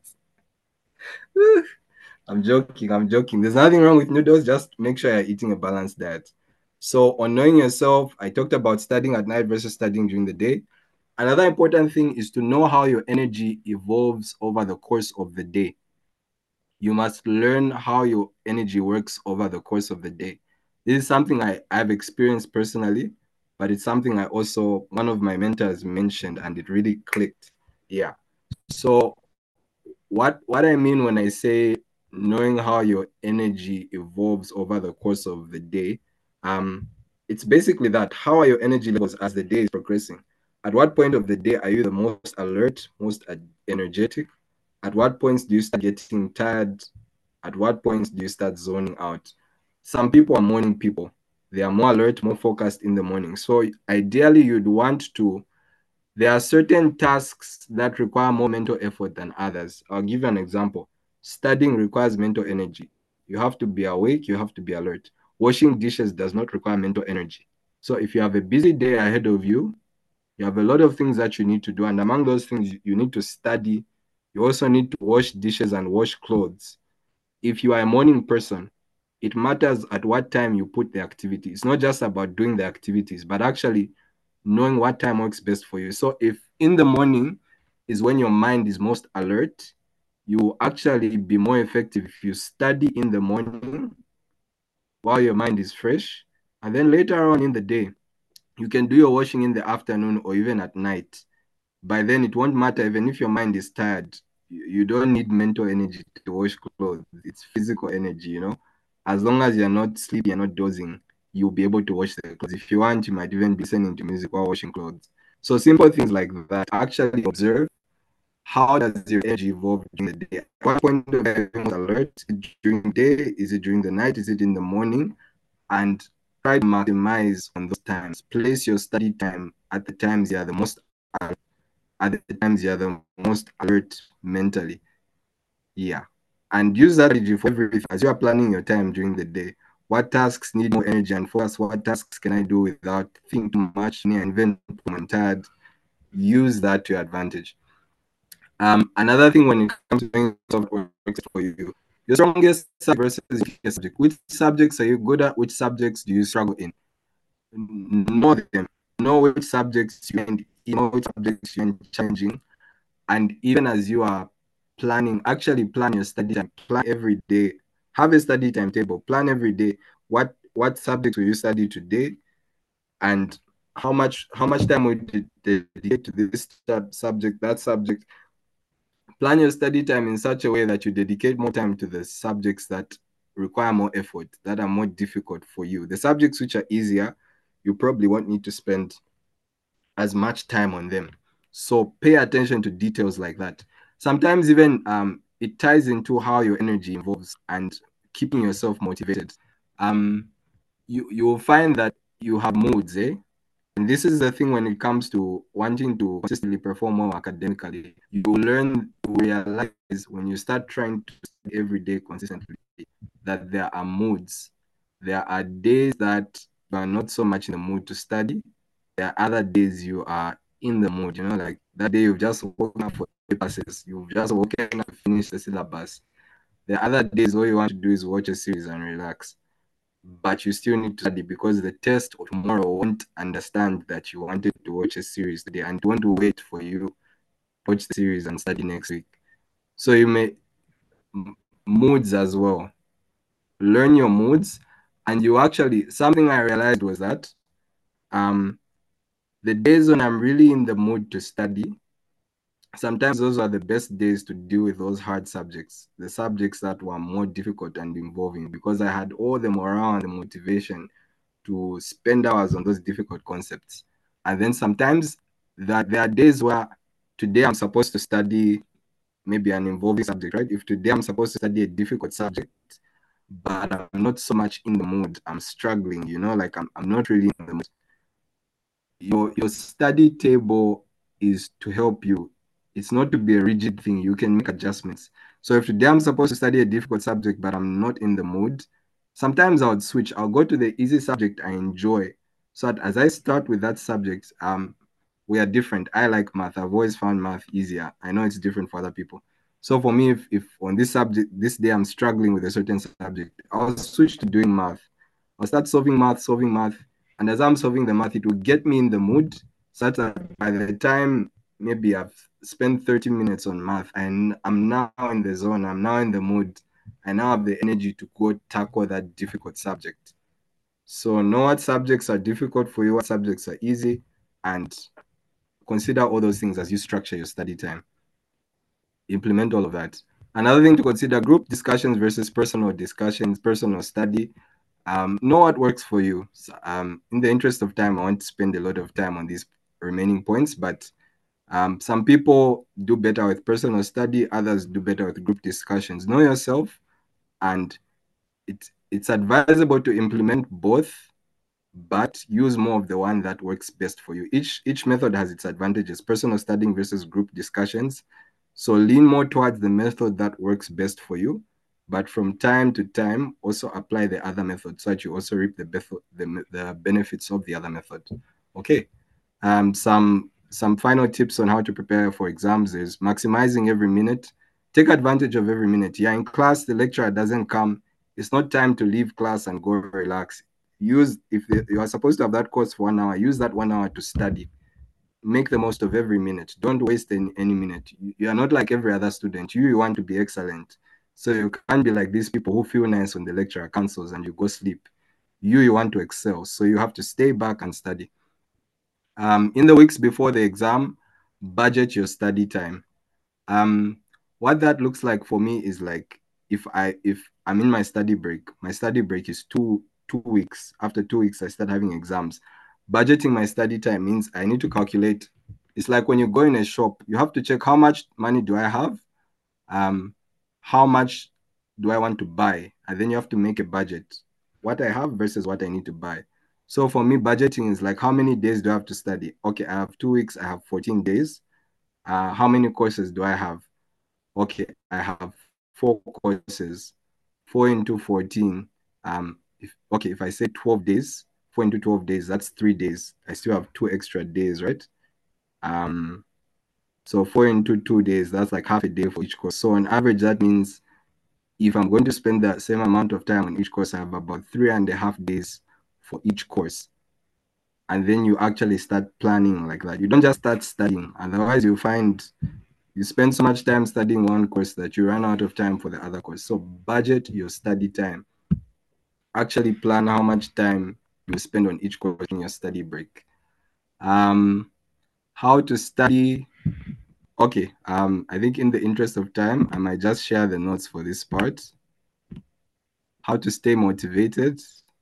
I'm joking. I'm joking. There's nothing wrong with noodles. Just make sure you're eating a balanced diet. So on knowing yourself, I talked about studying at night versus studying during the day. Another important thing is to know how your energy evolves over the course of the day. You must learn how your energy works over the course of the day. This is something I, I've experienced personally, but it's something I also, one of my mentors mentioned, and it really clicked. Yeah. So what what I mean when I say knowing how your energy evolves over the course of the day, um, it's basically that. How are your energy levels as the day is progressing? At what point of the day are you the most alert, most energetic? At what points do you start getting tired? At what points do you start zoning out? Some people are morning people. They are more alert, more focused in the morning. So ideally, you'd want to, there are certain tasks that require more mental effort than others. I'll give you an example. Studying requires mental energy. You have to be awake, you have to be alert. Washing dishes does not require mental energy. So if you have a busy day ahead of you, you have a lot of things that you need to do. And among those things, you need to study. You also need to wash dishes and wash clothes. If you are a morning person, it matters at what time you put the activity. It's not just about doing the activities, but actually knowing what time works best for you. So if in the morning is when your mind is most alert, you will actually be more effective if you study in the morning while your mind is fresh. And then later on in the day, you can do your washing in the afternoon or even at night. By then, it won't matter even if your mind is tired. You, you don't need mental energy to wash clothes. It's physical energy, you know. As long as you're not sleepy, you're not dozing, you'll be able to wash the clothes. If you want, you might even be listening to music while washing clothes. So simple things like that. Actually observe how does your energy evolve during the day. At what point of the alert? Is it during the day? Is it during the night? Is it in the morning? And try to maximize on those times. Place your study time at the times you are the most alert, at the times you're the most alert mentally. Yeah. And use that strategy for everything as you are planning your time during the day. What tasks need more energy and focus? What tasks can I do without thinking too much and even when I'm tired? Use that to your advantage. Um, another thing when it comes to doing software for you, your strongest subject versus weakest subject. Which subjects are you good at? Which subjects do you struggle in? Know them. Know which subjects you end, you know which subjects you end challenging. And even as you are planning, actually plan your study time, plan every day, have a study timetable, plan every day. What what subjects will you study today, and how much how much time will you dedicate to this subject, that subject. Plan your study time in such a way that you dedicate more time to the subjects that require more effort, that are more difficult for you. The subjects which are easier, you probably won't need to spend as much time on them. So pay attention to details like that. Sometimes even um, it ties into how your energy evolves and keeping yourself motivated. Um, you you will find that you have moods, eh? And this is the thing when it comes to wanting to consistently perform well academically. You learn to realize when you start trying to study every day consistently that there are moods. There are days that you are not so much in the mood to study. There are other days you are in the mood, you know, like that day you've just woken up for papers, you've just woken up to finish the syllabus. There are other days all you want to do is watch a series and relax, but you still need to study because the test of tomorrow won't understand that you wanted to watch a series today and want to wait for you to watch the series and study next week. So you may moods as well. Learn your moods, and you actually, something I realized was that um the days when I'm really in the mood to study, sometimes those are the best days to deal with those hard subjects, the subjects that were more difficult and involving, because I had all the morale and the motivation to spend hours on those difficult concepts. And then sometimes that there are days where today I'm supposed to study maybe an involving subject, right? If today I'm supposed to study a difficult subject, but I'm not so much in the mood, I'm struggling, you know, like I'm, I'm not really in the mood. Your, your study table is to help you. It's not to be a rigid thing. You can make adjustments. So if today I'm supposed to study a difficult subject, but I'm not in the mood, sometimes I would switch. I'll go to the easy subject I enjoy. So that as I start with that subject, um, we are different. I like math. I've always found math easier. I know it's different for other people. So for me, if, if on this subject, this day I'm struggling with a certain subject, I'll switch to doing math. I'll start solving math, solving math. And as I'm solving the math, it will get me in the mood such that by the time maybe I've spent thirty minutes on math and I'm now in the zone, I'm now in the mood, I now have the energy to go tackle that difficult subject. So know what subjects are difficult for you, what subjects are easy, and consider all those things as you structure your study time. Implement all of that. Another thing to consider, group discussions versus personal discussions, personal study. Um, know what works for you. So, um, in the interest of time, I want to spend a lot of time on these remaining points, but um, some people do better with personal study, others do better with group discussions. Know yourself, and it, it's advisable to implement both, but use more of the one that works best for you. Each each method has its advantages, personal studying versus group discussions. So lean more towards the method that works best for you, but from time to time also apply the other method so that you also reap the, the, the benefits of the other method. Okay. Um, some some final tips on how to prepare for exams is maximizing every minute. Take advantage of every minute. Yeah, in class, the lecturer doesn't come. It's not time to leave class and go relax. Use, if you are supposed to have that course for one hour, use that one hour to study. Make the most of every minute. Don't waste any, any minute. You are not like every other student. You, you want to be excellent. So you can't be like these people who feel nice when the lecturer cancels and you go sleep. You, you want to excel. So you have to stay back and study. Um, in the weeks before the exam, budget your study time. Um, what that looks like for me is like if I if I'm in my study break, my study break is two two weeks. After two weeks, I start having exams. Budgeting my study time means I need to calculate. It's like when you go in a shop, you have to check how much money do I have, um, how much do I want to buy, and then you have to make a budget. What I have versus what I need to buy. So for me, budgeting is like how many days do I have to study? Okay, I have two weeks, I have fourteen days. Uh, how many courses do I have? Okay, I have four courses, four into fourteen. Um, if okay, if I say twelve days, four into twelve days, that's three days. I still have two extra days, right? Um, so four into two days, that's like half a day for each course. So on average, that means if I'm going to spend that same amount of time on each course, I have about three and a half days for each course. And then you actually start planning like that. You don't just start studying. Otherwise, you find you spend so much time studying one course that you run out of time for the other course. So budget your study time. Actually plan how much time you spend on each course in your study break. Um, how to study. Okay, um, I think in the interest of time, I might just share the notes for this part. How to stay motivated.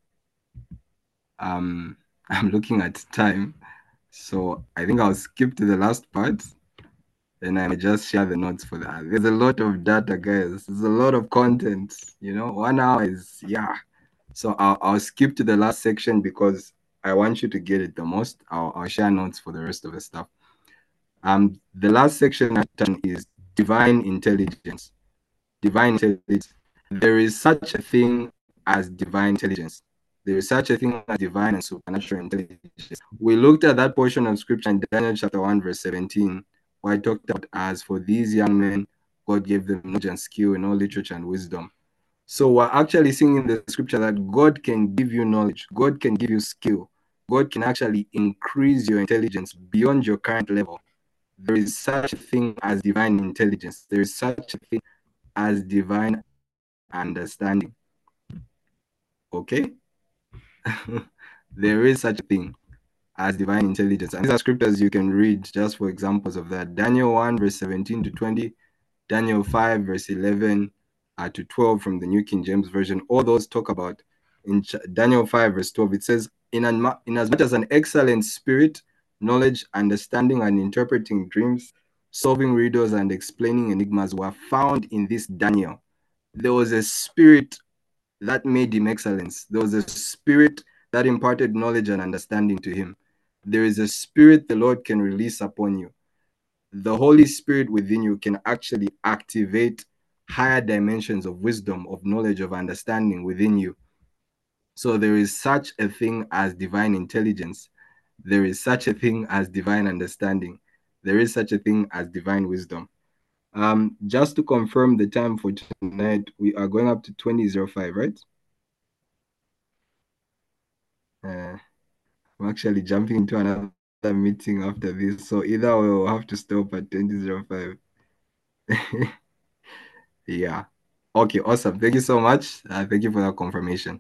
Um, I'm looking at time, so I think I'll skip to the last part. Then I might just share the notes for that. There's a lot of data, guys. There's a lot of content. You know, one hour is yeah. So I'll I'll skip to the last section because I want you to get it the most. I'll I'll share notes for the rest of the stuff. Um, the last section I've done is divine intelligence. Divine intelligence. There is such a thing as divine intelligence. There is such a thing as divine and supernatural intelligence. We looked at that portion of scripture in Daniel chapter one, verse seventeen, where I talked about as for these young men, God gave them knowledge and skill in all literature and wisdom. So we're actually seeing in the scripture that God can give you knowledge, God can give you skill, God can actually increase your intelligence beyond your current level. There is such a thing as divine intelligence. There is such a thing as divine understanding. Okay? There is such a thing as divine intelligence. And these are scriptures you can read just for examples of that. Daniel one, verse seventeen to twenty, Daniel five, verse eleven uh, to twelve from the New King James Version. All those talk about in Daniel five, verse twelve, it says, in, an, in as much as an excellent spirit, knowledge, understanding, and interpreting dreams, solving riddles, and explaining enigmas were found in this Daniel. There was a spirit that made him excellence. There was a spirit that imparted knowledge and understanding to him. There is a spirit the Lord can release upon you. The Holy Spirit within you can actually activate higher dimensions of wisdom, of knowledge, of understanding within you. So there is such a thing as divine intelligence. There is such a thing as divine understanding. There is such a thing as divine wisdom. Um, just to confirm the time for tonight, we are going up to twenty oh five, right? Uh, I'm actually jumping into another meeting after this, so either we will have to stop at twenty oh five. Yeah. Okay, awesome. Thank you so much. Uh, thank you for that confirmation.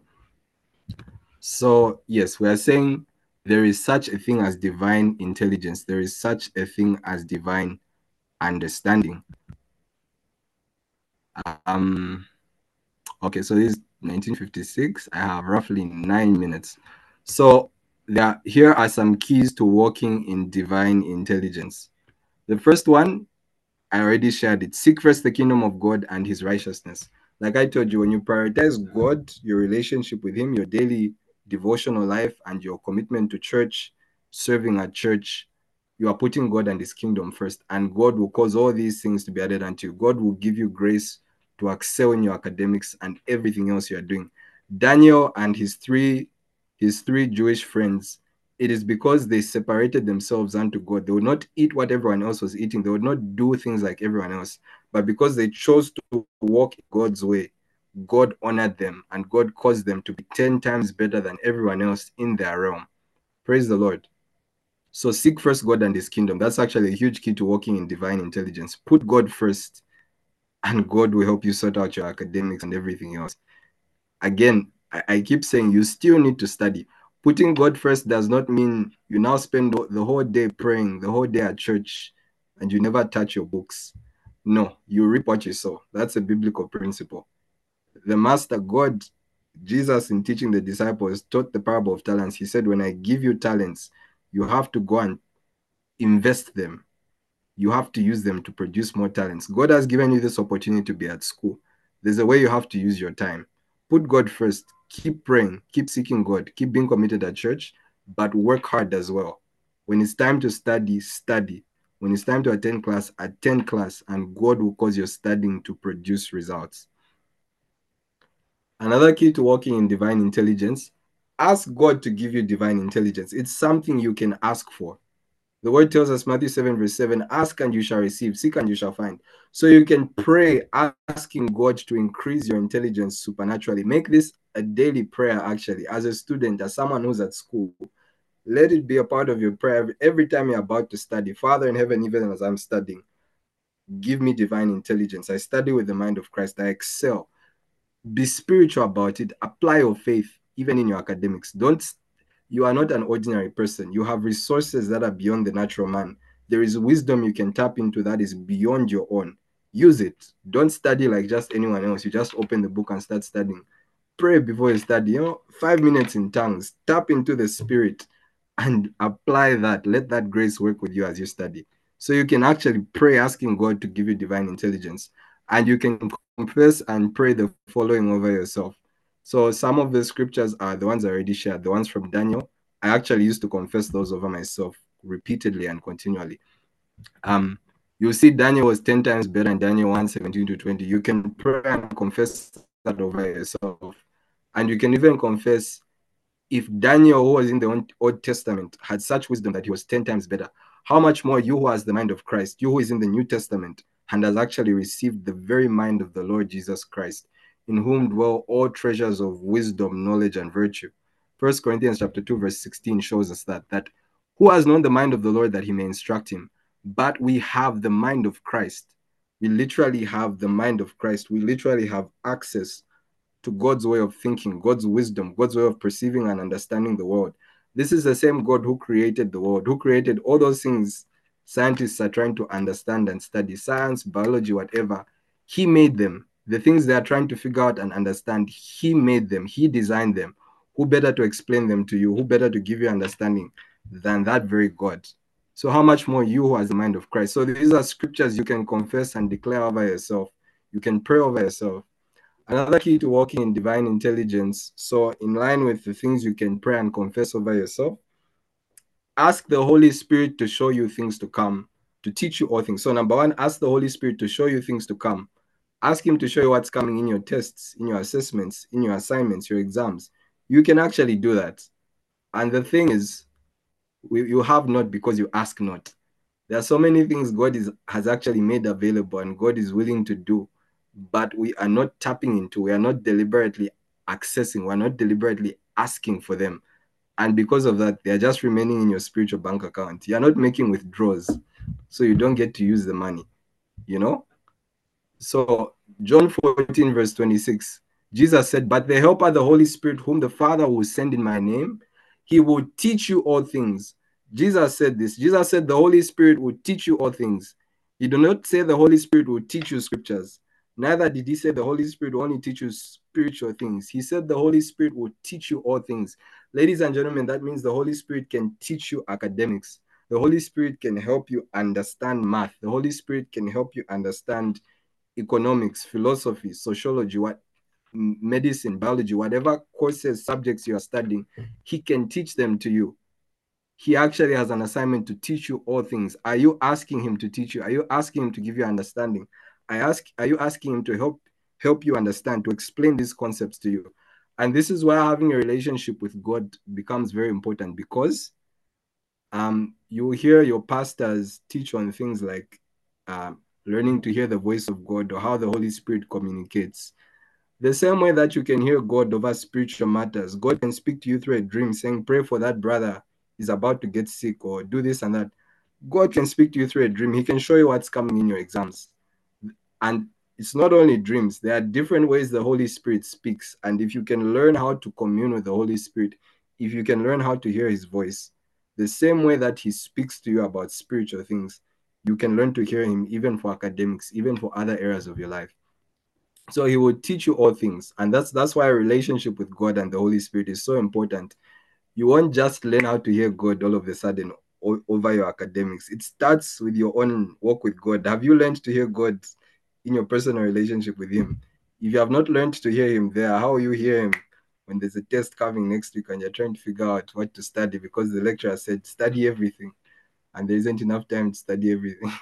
So, yes, we are saying there is such a thing as divine intelligence. There is such a thing as divine understanding. Um, okay, so this is nineteen fifty-six. I have roughly nine minutes. So, there, here are some keys to walking in divine intelligence. The first one, I already shared it. Seek first the kingdom of God and his righteousness. Like I told you, when you prioritize God, your relationship with him, your daily devotional life, and your commitment to church, serving at church, you are putting God and his kingdom first. And God will cause all these things to be added unto you. God will give you grace to excel in your academics and everything else you are doing. Daniel and his three his three Jewish friends, it is because they separated themselves unto God. They would not eat what everyone else was eating. They would not do things like everyone else. But because they chose to walk God's way, God honored them and God caused them to be ten times better than everyone else in their realm. Praise the Lord. So seek first God and his kingdom. That's actually a huge key to walking in divine intelligence. Put God first, and God will help you sort out your academics and everything else. Again, I, I keep saying you still need to study. Putting God first does not mean you now spend the whole day praying, the whole day at church, and you never touch your books. No, you reap what you sow. That's a biblical principle. The master God, Jesus, in teaching the disciples, taught the parable of talents. He said, when I give you talents, you have to go and invest them. You have to use them to produce more talents. God has given you this opportunity to be at school. There's a way you have to use your time. Put God first. Keep praying. Keep seeking God. Keep being committed at church, but work hard as well. When it's time to study, study. When it's time to attend class, attend class, and God will cause your studying to produce results. Another key to walking in divine intelligence, ask God to give you divine intelligence. It's something you can ask for. The word tells us, Matthew seven, verse seven, ask and you shall receive, seek and you shall find. So you can pray asking God to increase your intelligence supernaturally. Make this a daily prayer, actually, as a student, as someone who's at school. Let it be a part of your prayer every time you're about to study. Father in heaven, even as I'm studying, give me divine intelligence. I study with the mind of Christ. I excel. Be spiritual about it. Apply your faith, even in your academics. Don't You are not an ordinary person. You have resources that are beyond the natural man. There is wisdom you can tap into that is beyond your own. Use it. Don't study like just anyone else. You just open the book and start studying. Pray before you study. You know, five minutes in tongues. Tap into the spirit and apply that. Let that grace work with you as you study. So you can actually pray asking God to give you divine intelligence. And you can confess and pray the following over yourself. So some of the scriptures are the ones I already shared, the ones from Daniel. I actually used to confess those over myself repeatedly and continually. Um, you'll see Daniel was ten times better in Daniel one, seventeen to twenty. You can pray and confess that over yourself. And you can even confess, if Daniel, who was in the Old Testament, had such wisdom that he was ten times better, how much more you who has the mind of Christ, you who is in the New Testament and has actually received the very mind of the Lord Jesus Christ, in whom dwell all treasures of wisdom, knowledge, and virtue. First Corinthians chapter two, verse sixteen shows us that, that who has known the mind of the Lord that he may instruct him? But we have the mind of Christ. We literally have the mind of Christ. We literally have access to God's way of thinking, God's wisdom, God's way of perceiving and understanding the world. This is the same God who created the world, who created all those things scientists are trying to understand and study, science, biology, whatever. He made them. The things they are trying to figure out and understand, he made them. He designed them. Who better to explain them to you? Who better to give you understanding than that very God? So how much more you who has the mind of Christ? So these are scriptures you can confess and declare over yourself. You can pray over yourself. Another key to walking in divine intelligence, so in line with the things you can pray and confess over yourself, ask the Holy Spirit to show you things to come, to teach you all things. So number one, ask the Holy Spirit to show you things to come. Ask him to show you what's coming in your tests, in your assessments, in your assignments, your exams. You can actually do that. And the thing is, we, you have not because you ask not. There are so many things God is, has actually made available and God is willing to do, but we are not tapping into, we are not deliberately accessing, we're not deliberately asking for them. And because of that, they're just remaining in your spiritual bank account. You're not making withdrawals, so you don't get to use the money, you know? So John fourteen, verse twenty-six, Jesus said, but the helper, the Holy Spirit, whom the Father will send in my name, he will teach you all things. Jesus said this. Jesus said the Holy Spirit will teach you all things. He did not say the Holy Spirit will teach you scriptures. Neither did he say the Holy Spirit will only teach you spiritual things. He said the Holy Spirit will teach you all things. Ladies and gentlemen, that means the Holy Spirit can teach you academics. The Holy Spirit can help you understand math. The Holy Spirit can help you understand economics, philosophy, sociology, what medicine, biology, whatever courses, subjects you are studying, he can teach them to you. He actually has an assignment to teach you all things. Are you asking him to teach you? Are you asking him to give you understanding? I ask, are you asking him to help help you understand, to explain these concepts to you? And this is why having a relationship with God becomes very important, because um, you hear your pastors teach on things like um, learning to hear the voice of God, or how the Holy Spirit communicates. The same way that you can hear God over spiritual matters, God can speak to you through a dream saying, pray for that brother, he's about to get sick, or do this and that. God can speak to you through a dream. He can show you what's coming in your exams. And it's not only dreams, there are different ways the Holy Spirit speaks. And if you can learn how to commune with the Holy Spirit, if you can learn how to hear his voice, the same way that he speaks to you about spiritual things, you can learn to hear him even for academics, even for other areas of your life. So he will teach you all things. And that's that's why a relationship with God and the Holy Spirit is so important. You won't just learn how to hear God all of a sudden over your academics. It starts with your own walk with God. Have you learned to hear God in your personal relationship with him? If you have not learned to hear him there, how will you hear him when there's a test coming next week and you're trying to figure out what to study because the lecturer said study everything and there isn't enough time to study everything?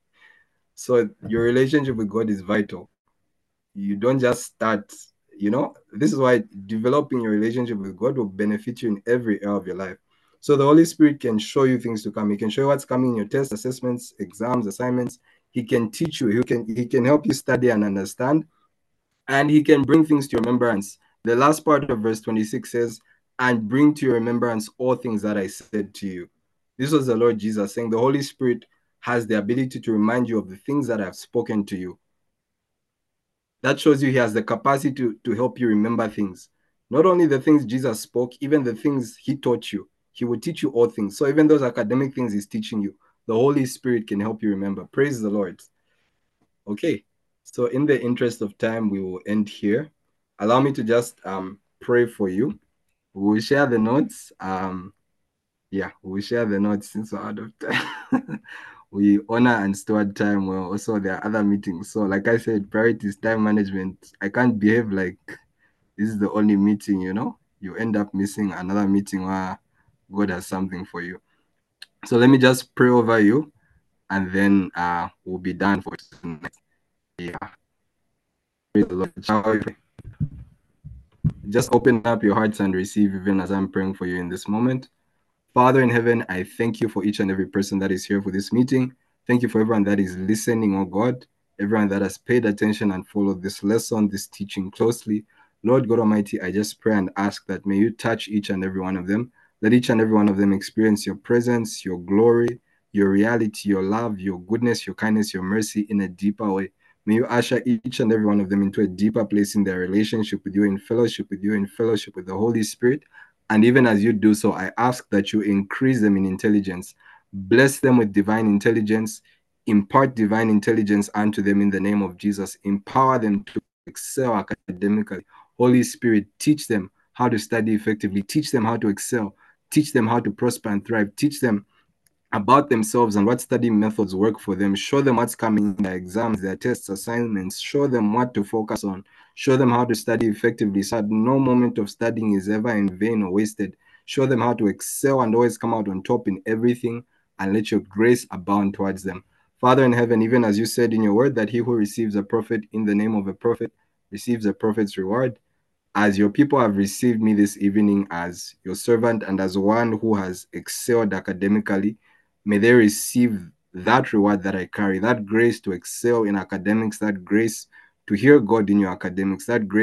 So your relationship with God is vital. You don't just start, you know, this is why developing your relationship with God will benefit you in every area of your life. So the Holy Spirit can show you things to come. He can show you what's coming in your tests, assessments, exams, assignments. He can teach you. He can, he can help you study and understand. And he can bring things to your remembrance. The last part of verse twenty-six says, and bring to your remembrance all things that I said to you. This was the Lord Jesus saying the Holy Spirit has the ability to remind you of the things that I've spoken to you. That shows you he has the capacity to, to help you remember things. Not only the things Jesus spoke, even the things he taught you. He will teach you all things. So even those academic things he's teaching you, the Holy Spirit can help you remember. Praise the Lord. Okay, so in the interest of time, we will end here. Allow me to just um, pray for you. We will share the notes. Um, yeah, we will share the notes since we're out of time. We honor and steward time well. Also, there are other meetings. So, like I said, priority is time management. I can't behave like this is the only meeting, you know? You end up missing another meeting where God has something for you. So, let me just pray over you and then uh, we'll be done for tonight. Yeah. Praise the Lord. Just open up your hearts and receive, even as I'm praying for you in this moment. Father in heaven, I thank you for each and every person that is here for this meeting. Thank you for everyone that is listening, oh God, everyone that has paid attention and followed this lesson, this teaching closely. Lord God Almighty, I just pray and ask that may you touch each and every one of them. Let each and every one of them experience your presence, your glory, your reality, your love, your goodness, your kindness, your mercy in a deeper way. May you usher each and every one of them into a deeper place in their relationship with you, in fellowship with you, in fellowship with the Holy Spirit. And even as you do so, I ask that you increase them in intelligence. Bless them with divine intelligence. Impart divine intelligence unto them in the name of Jesus. Empower them to excel academically. Holy Spirit, teach them how to study effectively. Teach them how to excel. Teach them how to prosper and thrive. Teach them about themselves and what study methods work for them. Show them what's coming in their exams, their tests, assignments. Show them what to focus on. Show them how to study effectively so that no moment of studying is ever in vain or wasted. Show them how to excel and always come out on top in everything, and let your grace abound towards them. Father in heaven, even as you said in your word that he who receives a prophet in the name of a prophet receives a prophet's reward, as your people have received me this evening as your servant and as one who has excelled academically, may they receive that reward that I carry, that grace to excel in academics, that grace to hear God in your academics, that grace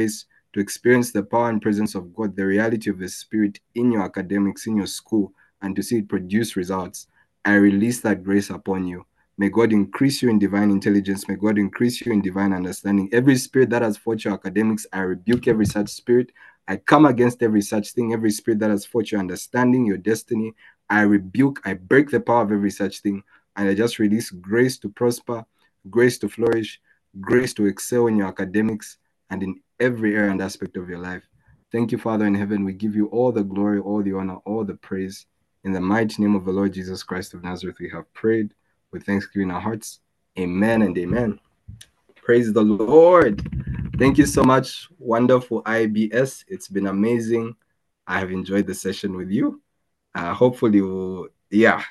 to experience the power and presence of God, the reality of the Spirit in your academics, in your school, and to see it produce results. I release that grace upon you. May God increase you in divine intelligence. May God increase you in divine understanding. Every spirit that has fought your academics, I rebuke every such spirit. I come against every such thing, every spirit that has fought your understanding, your destiny. I rebuke, I break the power of every such thing. And I just release grace to prosper, grace to flourish, grace to excel in your academics and in every area and aspect of your life. Thank you, Father in heaven. We give you all the glory, all the honor, all the praise. In the mighty name of the Lord Jesus Christ of Nazareth, we have prayed with thanksgiving in our hearts. Amen and amen. Praise the Lord. Thank you so much, wonderful I B S. It's been amazing. I have enjoyed the session with you. Uh, hopefully, we'll, yeah,